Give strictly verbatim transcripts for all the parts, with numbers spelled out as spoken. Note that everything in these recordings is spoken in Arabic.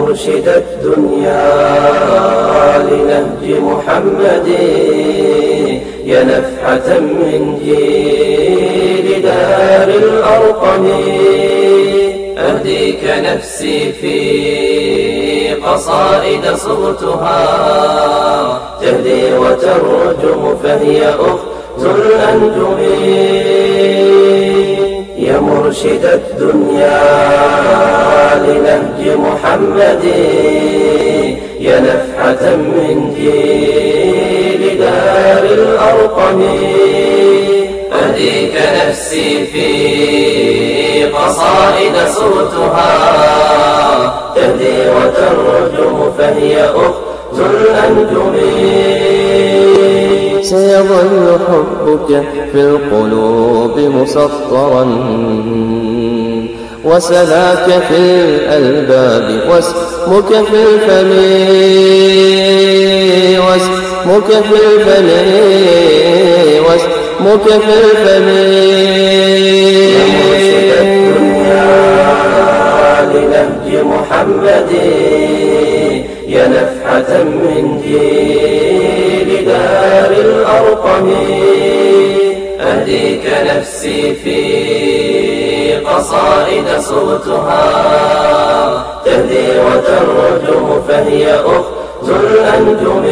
مرشد الدنيا لنهج محمد، يا نفحة من جيل دار الأرقم. أهديك نفسي في قصائد صغتها تهدي وترجم، فهي أخت الأنجم. يا مرشد الدنيا لنهج محمد، يا نفحة من جيل دار الأرقم. أهديك نفسي في قصائد صوتها تهدي وترجم، فهي أخت الأنجم. سيظل حبك في القلوب مسطرا، وسلاك في الألباب، واسمك في الفم، واسمك في الفم، واسمك في الفم. يا مرشد الدنيا لنهج محمد، يا نفحة من جيل دار الأرقم. أهديك نفسي في قصائد صوتها تهدي وترجم، فهي أخت الأنجم.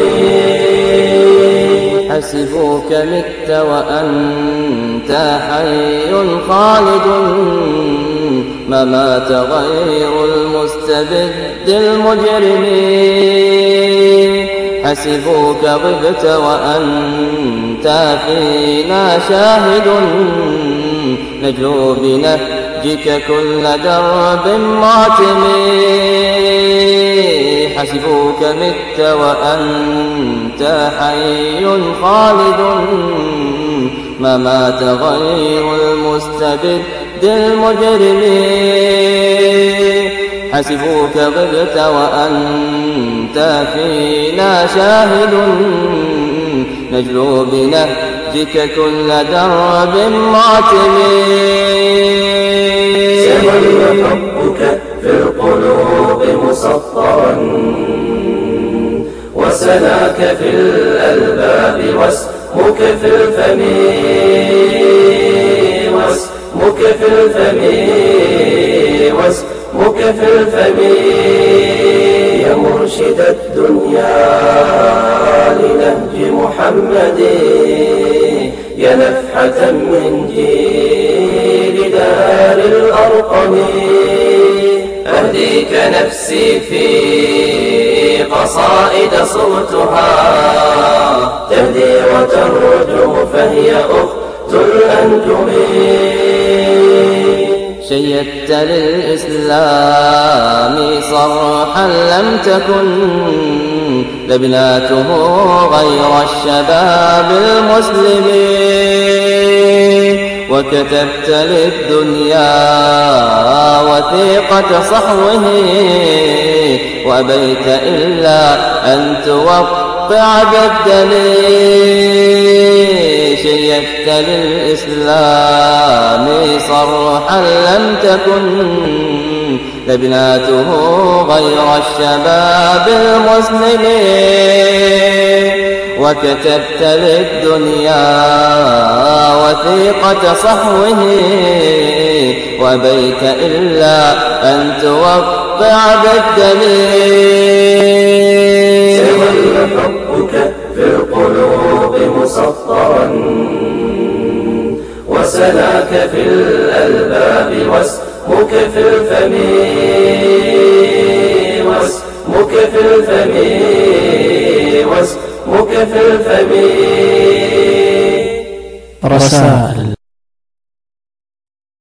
حسبوك مت وأنت حي خالد، ما مات غير المستبد المجرم. حسبوك غبت وأنت فينا شاهد، نجلو بنهجك كل درب ماتم. حسبوك مت وأنت حي خالد، ما مات غير المستبد المجرم. حسبوك غبت وأنت فينا شاهد، نجلو بنهجك كل درب ماتم. سيظل حبك في القلوب مسطرا، وسلاك في الألباب، واسمك في الفم، واسمك في الفم، واسمك في الفم. يا مرشد الدنيا لنهج محمد، يا نفحة من جيل دار الأرقم. أهديك نفسي في قصائد صوتها تهدي وترجم، فهي أخت الأنجم. شيدت للإسلام صرحا لم تكن لبناته غير الشباب المسلمين، وكتبت للدنيا وثيقة صحوه، وأبيت إلا أن توقع بالدم. شيدت للإسلام صرحا لم تكن لبناته غير الشباب المسلمين، وكتبت للدنيا وثيقة صحوه، وأبيت إلا أن توقع بالدم. سيظل حبك في القلوب مسطرا، وسلاك في الألباب، واسمك في الفم، واسمك في الفم، واسمك في الفم. رسائل